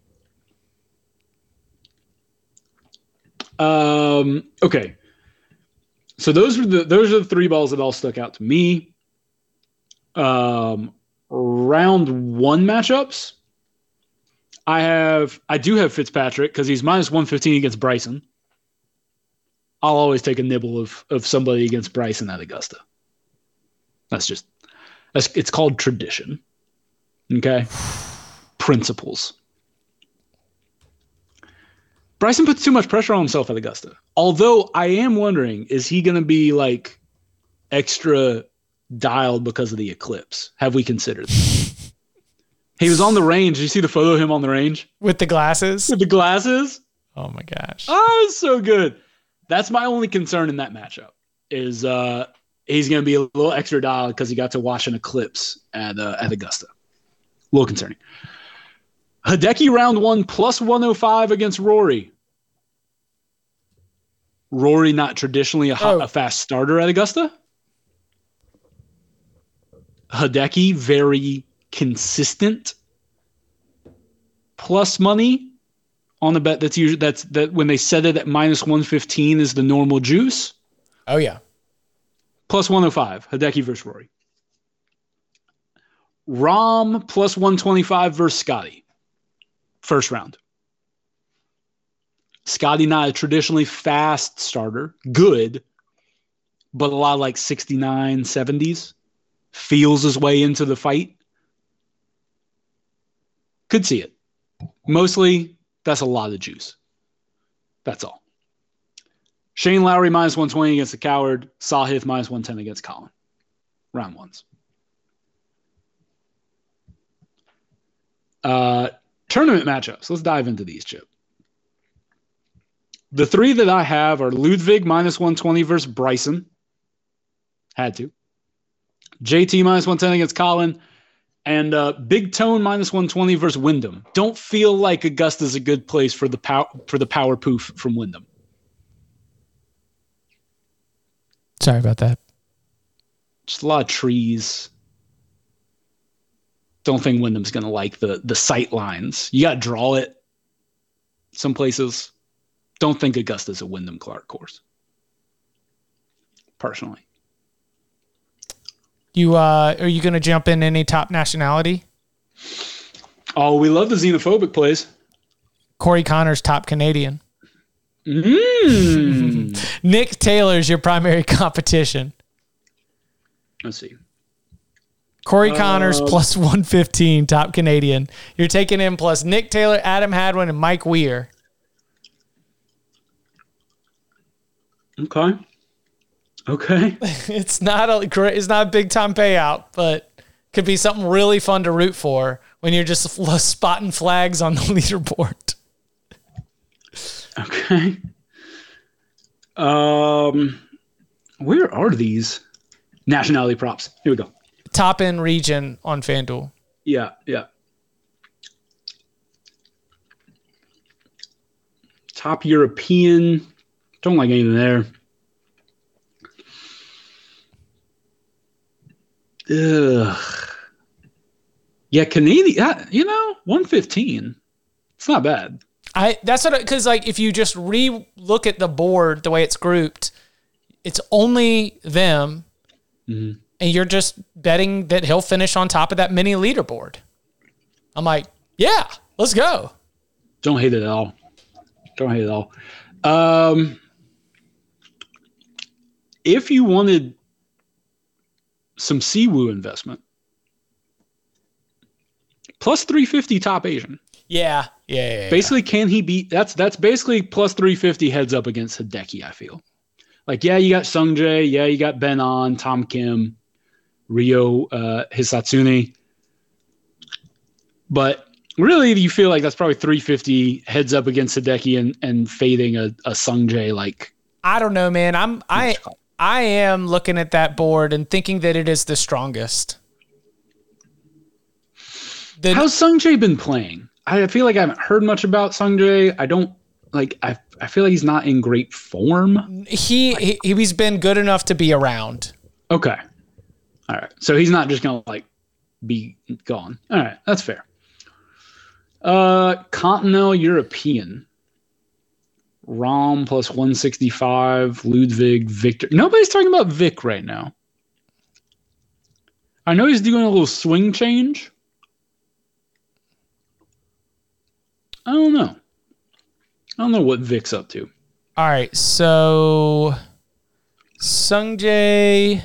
Um. Okay. So those are the those are the three balls that all stuck out to me. Um, round one matchups. I have I do have Fitzpatrick because he's minus one fifteen against Bryson. I'll always take a nibble of of somebody against Bryson at Augusta. That's just that's it's called tradition. Okay, principles. Bryson puts too much pressure on himself at Augusta. Although I am wondering, is he going to be like extra dialed because of the eclipse? Have we considered that? He was on the range. Did you see the photo of him on the range? With the glasses? With the glasses? Oh my gosh. Oh, it's so good. That's my only concern in that matchup is uh, he's going to be a little extra dialed because he got to watch an eclipse at uh, at Augusta. A little concerning. Hideki round one plus one oh five against Rory. Rory not traditionally a, hot, oh. a fast starter at Augusta. Hideki very consistent plus money on the bet. That's usually that's that when they set it at minus one fifteen is the normal juice. Oh yeah, plus one oh five. Hideki versus Rory. Rahm plus one twenty-five versus Scotty. First round. Scotty not a traditionally fast starter. Good. But a lot of like sixty-nine, seventies. Feels his way into the fight. Could see it. Mostly, that's a lot of juice. That's all. Shane Lowry minus one twenty against the Coward. Sahith minus one ten against Colin. Round ones. Uh... Tournament matchups. Let's dive into these, Chip. The three that I have are Ludwig minus one twenty versus Bryson. Had to. J T minus one ten against Colin. And uh, Big Tone minus one twenty versus Wyndham. Don't feel like Augusta's a good place for the pow- for the power poof from Wyndham. Sorry about that. Just a lot of trees. Don't think Wyndham's going to like the the sight lines. You got to draw it some places. Don't think Augusta's a Wyndham Clark course. Personally. You uh, are you going to jump in any top nationality? Oh, we love the xenophobic plays. Corey Connors, top Canadian. Mm. Nick Taylor's your primary competition. Let's see. Corey Connors uh, plus one fifteen, top Canadian. You're taking him plus Nick Taylor, Adam Hadwin, and Mike Weir. Okay. Okay. It's not a great, it's not a big time payout, but could be something really fun to root for when you're just spotting flags on the leaderboard. Okay. Um, where are these nationality props? Here we go. Top end region on FanDuel. Yeah, yeah. Top European. Don't like anything there. Ugh. Yeah, Canadian. Yeah, you know, one fifteen. It's not bad. I that's what because like if you just re look at the board the way it's grouped, it's only them, mm-hmm. and you're just betting that he'll finish on top of that mini leaderboard. I'm like, yeah, let's go. Don't hate it at all. Don't hate it at all. Um, if you wanted some Siwoo investment, plus three fifty top Asian. Yeah, yeah, yeah. Basically, yeah. can he beat? That's that's basically plus three fifty heads up against Hideki. I feel like yeah, you got Sungjae, yeah, you got Ben On, Tom Kim, Ryo uh, Hisatsune, but really, you feel like that's probably three fifty heads up against Hideki and and fading a, a Sungjae like. I don't know, man. I'm I I am looking at that board and thinking that it is the strongest. The, How's Sungjae been playing? I feel like I haven't heard much about Sungjae. I don't like. I I feel like he's not in great form. He, he he's been good enough to be around. Okay, all right. So he's not just gonna like be gone. All right, that's fair. Uh, Continental European. Rom plus one sixty-five. Ludwig, Victor. Nobody's talking about Vic right now. I know he's doing a little swing change. I don't know. I don't know what Vic's up to. All right, so Sungjae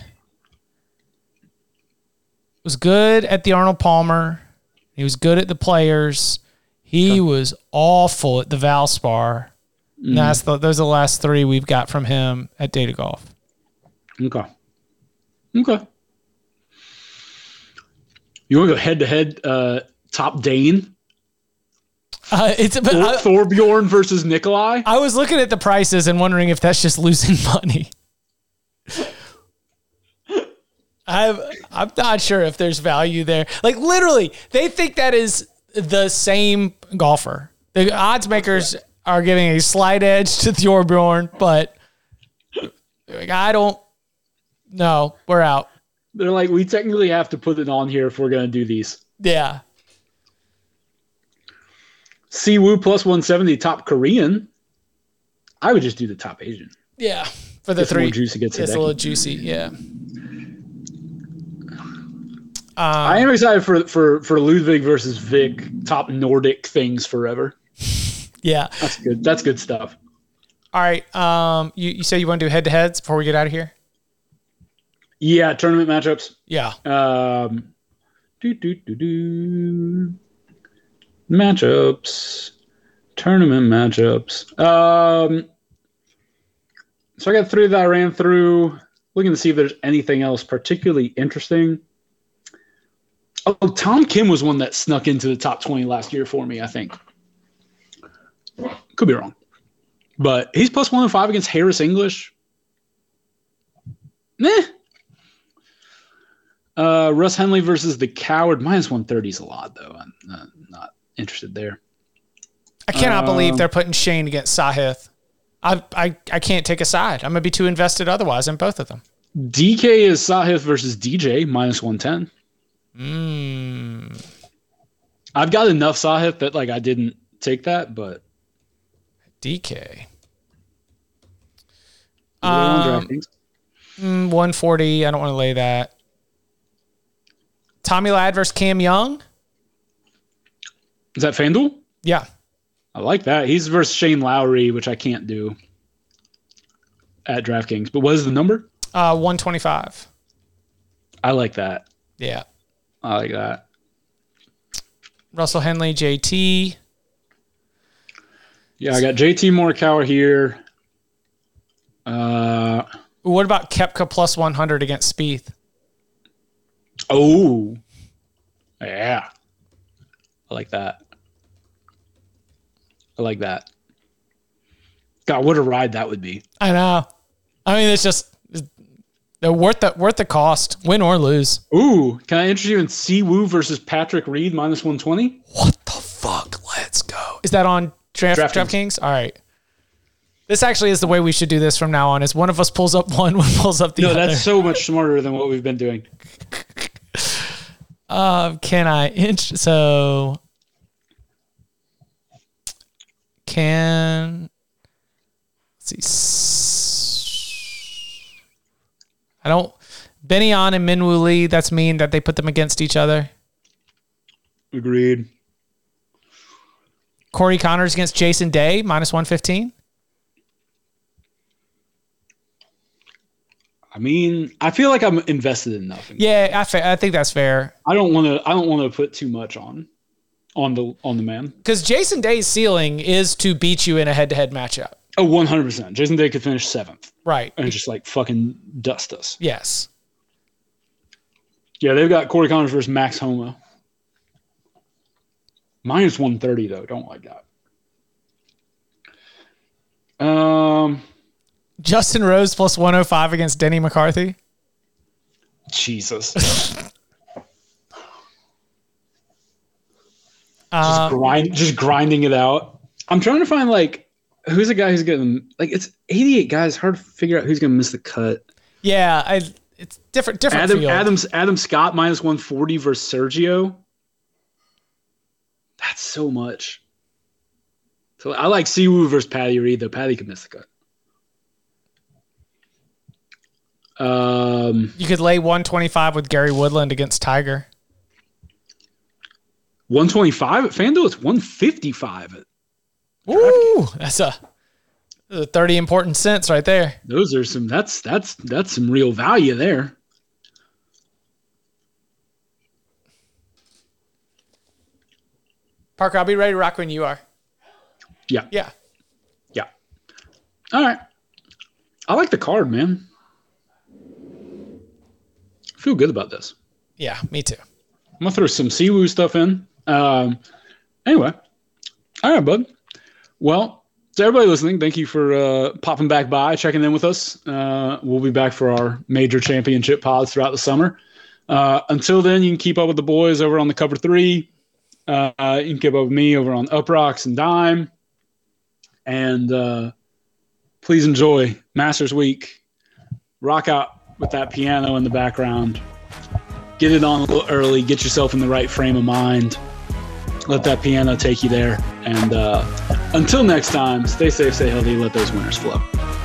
was good at the Arnold Palmer. He was good at the Players. He okay. was awful at the Valspar. Mm. And that's the, those are the last three we've got from him at Data Golf. Okay. Okay. You want to go head-to-head uh, top Dane? Uh, it's Thor, uh, Thorbjorn versus Nikolai. I was looking at the prices and wondering if that's just losing money. I'm I'm not sure if there's value there. Like literally, they think that is the same golfer. The odds makers are giving a slight edge to Thorbjorn, but like, I don't. No, we're out. They're like, we technically have to put it on here if we're gonna do these. Yeah. Siwoo plus one seventy top Korean. I would just do the top Asian. Yeah, for the Get three. More juicy gets it's a little juicy. Yeah. Um, I am excited for for for Ludwig versus Vic top Nordic things forever. Yeah, that's good. That's good stuff. All right. Um, you you say you want to do head to heads before we get out of here? Yeah, tournament matchups. Yeah. Um. Do do do do. Matchups, tournament matchups. Um, so I got three that I ran through, looking to see if there's anything else particularly interesting. Oh, Tom Kim was one that snuck into the top twenty last year for me, I think. Could be wrong. But he's plus one oh five against Harris English. Meh. Uh, Russ Henley versus the Coward. Minus one thirty is a lot, though. I'm not, not interested there. I cannot uh, believe they're putting Shane against Sahith. I, I I can't take a side. I'm going to be too invested otherwise in both of them. D K is Sahith versus D J, minus one ten. Mm. I've got enough Sahith that like I didn't take that, but D K. Um, mm, one forty. I don't want to lay that. Tommy Ladd versus Cam Young. Is that FanDuel? Yeah. I like that. He's versus Shane Lowry, which I can't do at DraftKings. But what is the number? Uh, one twenty-five. I like that. Yeah. I like that. Russell Henley, J T. Yeah, I got J T Morikawa here. Uh, what about Koepka plus one hundred against Spieth? Oh, yeah. I like that. I like that. God, what a ride that would be. I know. I mean, it's just they're worth the worth the cost, win or lose. Ooh, can I interest you in Siwoo versus Patrick Reed minus one twenty? What the fuck? Let's go. Is that on Draft DraftKings? DraftKings? All right. This actually is the way we should do this from now on. Is one of us pulls up one, one pulls up the no, other. No, that's so much smarter than what we've been doing. uh, can I int- so can let's see. I don't Benny On and Minwoo Lee, that's mean that they put them against each other. Agreed. Corey Connors against Jason Day, minus one fifteen. I mean, I feel like I'm invested enough. In yeah, I, fa- I think that's fair. I don't want to. I don't want to put too much on, on the on the man. Because Jason Day's ceiling is to beat you in a head-to-head matchup. Oh, one hundred percent. Jason Day could finish seventh, right, and just like fucking dust us. Yes. Yeah, they've got Corey Connors versus Max Homa. Minus one thirty though. Don't like that. Um. Justin Rose plus one oh five against Denny McCarthy. Jesus. uh, just, grind, just grinding it out. I'm trying to find, like, who's the guy who's getting, like, it's eighty-eight guys. Hard to figure out who's going to miss the cut. Yeah, I, it's different. Different. Adam, field. Adams, Adam Scott minus one forty versus Sergio. That's so much. So I like Siwoo versus Patty Reed, though. Patty could miss the cut. Um, you could lay one twenty-five with Gary Woodland against Tiger. one twenty-five at FanDuel. It's one fifty-five at Ooh, that's a, that's a thirty important cents right there. Those are some. That's that's that's some real value there. Parker, I'll be ready to rock when you are. Yeah. Yeah. Yeah. All right. I like the card, man. I feel good about this. Yeah, me too. I'm going to throw some Siwoo stuff in. Um, anyway. All right, bud. Well, to everybody listening, thank you for uh, popping back by, checking in with us. Uh, we'll be back for our major championship pods throughout the summer. Uh, until then, you can keep up with the boys over on the Cover three. Uh, you can keep up with me over on Up Rocks and Dime. And uh, please enjoy Masters Week. Rock out with that piano in the background. Get it on a little early. Get yourself in the right frame of mind. Let that piano take you there. And uh, until next time, stay safe, stay healthy. Let those winners flow.